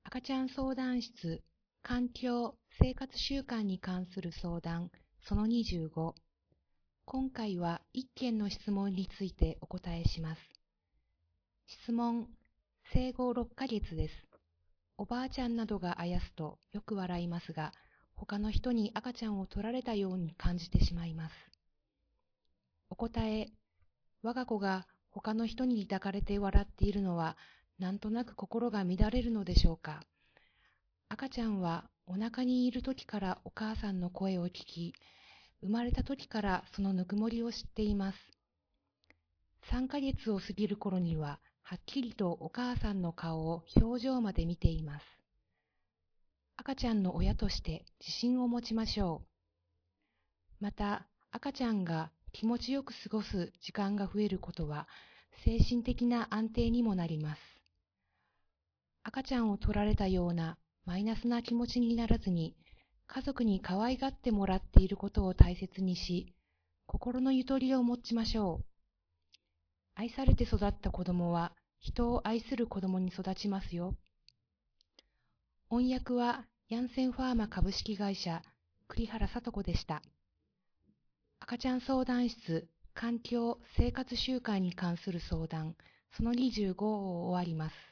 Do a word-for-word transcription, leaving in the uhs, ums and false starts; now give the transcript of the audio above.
赤ちゃん相談室、環境、生活習慣に関する相談、そのにじゅうご。今回はいっけんの質問についてお答えします。質問、生後ろっかげつです。おばあちゃんなどがあやすとよく笑いますが、他の人に赤ちゃんを取られたように感じてしまいます。お答え、我が子が他の人に抱かれて笑っているのは、なんとなく心が乱れるのでしょうか。赤ちゃんはお腹にいる時からお母さんの声を聞き、生まれた時からそのぬくもりを知っています。さんかげつを過ぎる頃には、はっきりとお母さんの顔を表情まで見ています。赤ちゃんの親として自信を持ちましょう。また、赤ちゃんが気持ちよく過ごす時間が増えることは、精神的な安定にもなります。赤ちゃんを取られたようなマイナスな気持ちにならずに、家族に可愛がってもらっていることを大切にし、心のゆとりを持ちましょう。愛されて育った子供は、人を愛する子供に育ちますよ。翻訳は、ヤンセンファーマ株式会社、栗原聡子でした。赤ちゃん相談室、環境、生活習慣に関する相談、そのにじゅうごを終わります。